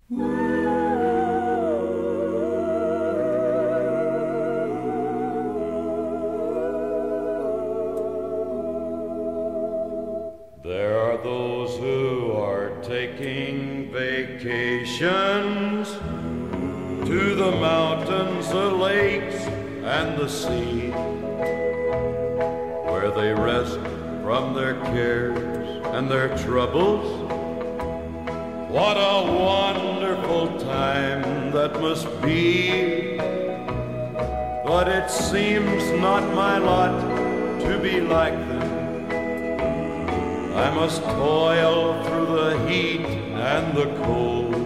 There are those who are taking vacations to the mountains, the lakes, and the sea, where they rest from their cares and their troubles. What a wonderful time that must be. But it seems not my lot to be like them. I must toil through the heat and the cold,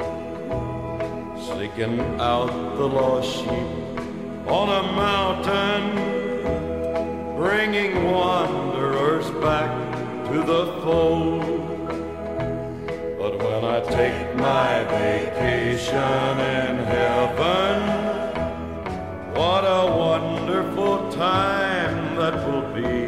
seeking out the lost sheep on a mountain, bringing wanderers back to the fold. But when I take my vacation in heaven, what a wonderful time that will be.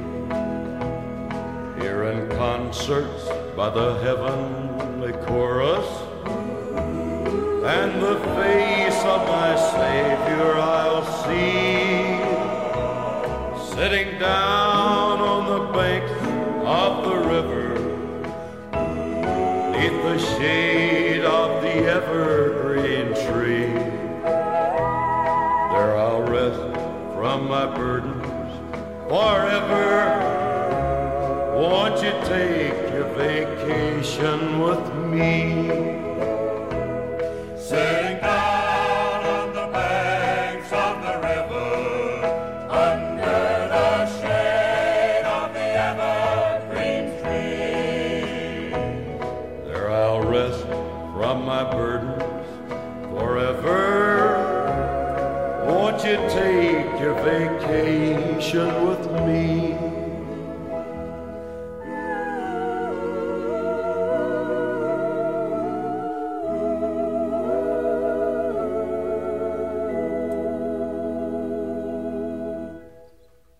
Hearing concerts by the heavenly chorus, and the face of my Savior I'll see, sitting down on the bank of the river, neath the shade of the evergreen tree. There I'll rest from my burdens forever. Won't you take your vacation with me? Sitting down on the banks of the river, under the shade of the evergreen tree. There I'll rest from my burdens forever. Won't you take your vacation with me?